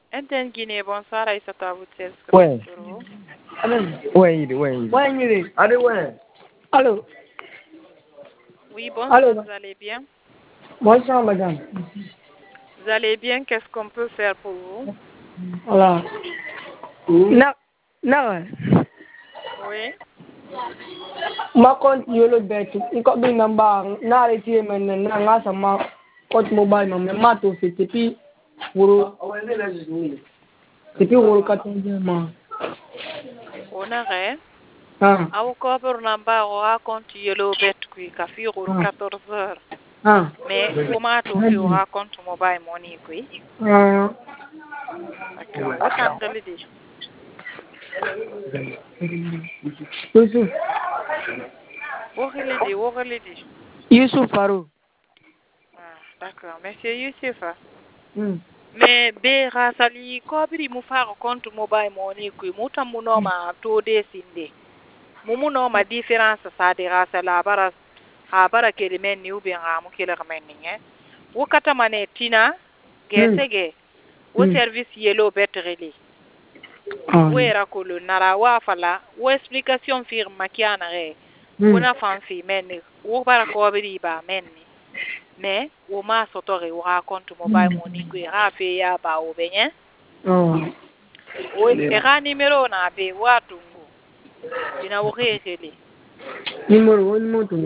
Enten Guinée, bonsoir, Aïssata, vous êtes Ouais. Oui. Ouais. Allez, ouais. Allô. Oui, bonsoir, Allô. vous allez bien? Bonsoir, madame. Vous allez bien? Qu'est-ce qu'on peut faire pour vous? Voilà. Na. Oui. Ma compte yolo bet. Iko bi number na reti men na nga sama compte mobile ma to fait puis woro. Depuis woro 14 mois. On aurait. Ah. Awo cover number o raconte yellow bet kui ka fi 14 heures. Ah. Mais au matin fi o raconte mobile money kui. Ah. D'accord. Autant que le dit. Yusuf. Worilidi. Yusuf Faro. Ah, d'accord. Monsieur Youssef. Hmm. Mais be rasali kobiri mu fara compte mobile money kui muta munoma to de sinde. Mumu ma différence sa de rasala bara kelimen ni ubi ngamu kele kamenninge. Wokata mane tina gesege. Wo service yellow betreli. Wo era kolo nara wa fala wo explication firma kiana re. Wona fanfi menni wo bara kobiri ba menni. Mais wo ma sotore wo raconte mobile money ku ra fe ya ba o benye. O era numero na be watungu. Ina wo rekele. Numéro to.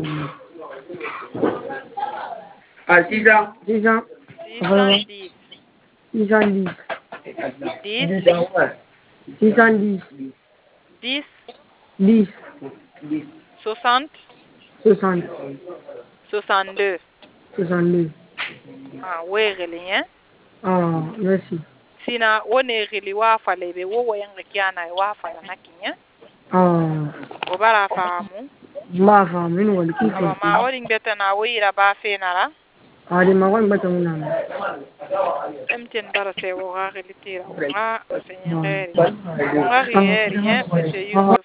Ah, 6 ans. 610. 610. 10. 610. 10. 10. 60. 60. 62. 62. Ah, wegele hein? Ah, merci. Sina wone gili wa falebe wo woyanga kiana wa fala nakinya. Ah. O bara famu. Ma fam min wal ki ko. Ma wodin beta na wira ba fe nara. Ade ma wan bata wona. Emten bara se wo ga gili tira. Nga se ngeri. Nga geri hein, monsieur Yusuf.